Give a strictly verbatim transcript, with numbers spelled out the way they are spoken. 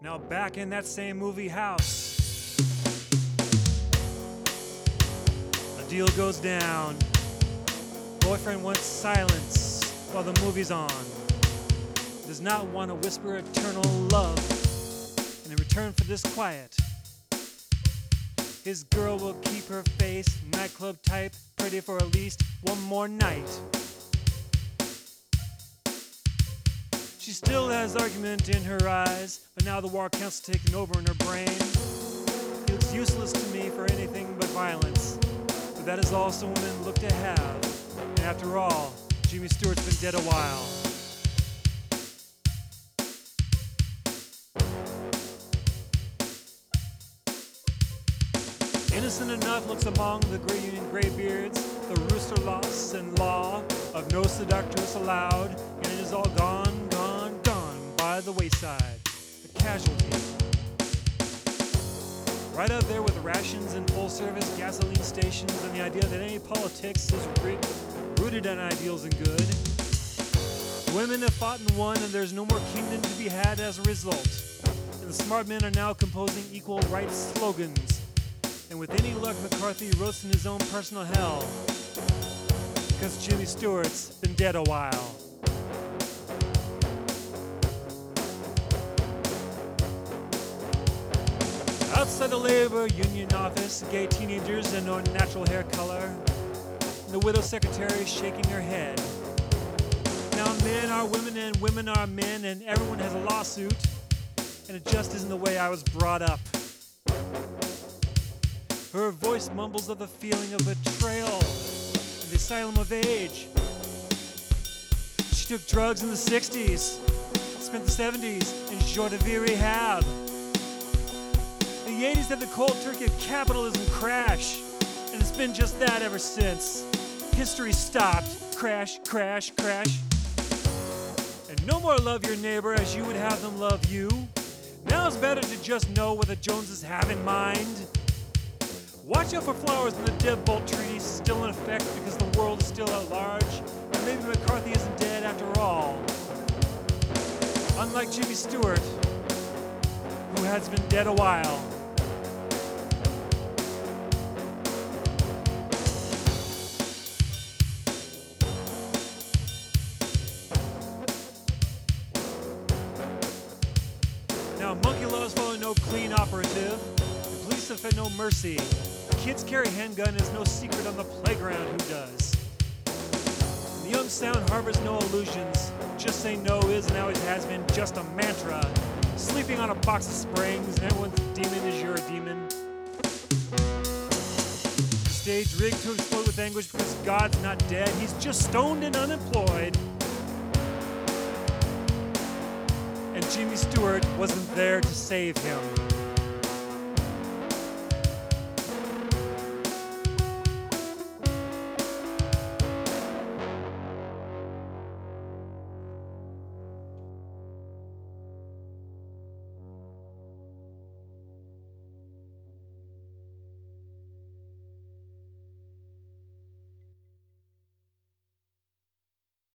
Now back in that same movie house, a deal goes down. Boyfriend wants silence while the movie's on. Does not want to whisper eternal love. And in return for this quiet, his girl will keep her face nightclub type, pretty for at least one more night. She still has argument in her eyes, but now the war count's taken over in her brain. He looks useless to me for anything but violence, but that is all some women look to have. And after all, Jimmy Stewart's been dead a while. Innocent enough looks among the gray union graybeards, the rooster loss and law of no seductress allowed, and it is all gone, gone, gone by the wayside, a casualty. Right up there with rations and full-service gasoline stations and the idea that any politics is ri- rooted in ideals and good. Women have fought and won, and there's no more kingdom to be had as a result. And the smart men are now composing equal rights slogans. And with any luck, McCarthy roasts in his own personal hell, because Jimmy Stewart's been dead a while. Outside the labor union office, gay teenagers in no natural hair color, and the widow secretary shaking her head. Now men are women and women are men, and everyone has a lawsuit, and it just isn't the way I was brought up. Her voice mumbles of the feeling of betrayal and the asylum of age. She took drugs in the sixties, spent the seventies in joie de vivre rehab. The eighties had the cold turkey of capitalism crash, and it's been just that ever since. History stopped. Crash, crash, crash. And no more love your neighbor as you would have them love you. Now it's better to just know what the Joneses have in mind. Watch out for flowers in the deadbolt treaty still in effect because the world is still at large, and maybe McCarthy isn't dead after all. Unlike Jimmy Stewart, who has been dead a while. Now, monkey laws follow no clean operative. The police have had no mercy. Kids carry handgun is no secret on the playground, who does? And the young sound harbors no illusions. Just say no is and always has been just a mantra. Sleeping on a box of springs and everyone's demon is your demon. The stage rigged to explode with anguish because God's not dead. He's just stoned and unemployed. And Jimmy Stewart wasn't there to save him.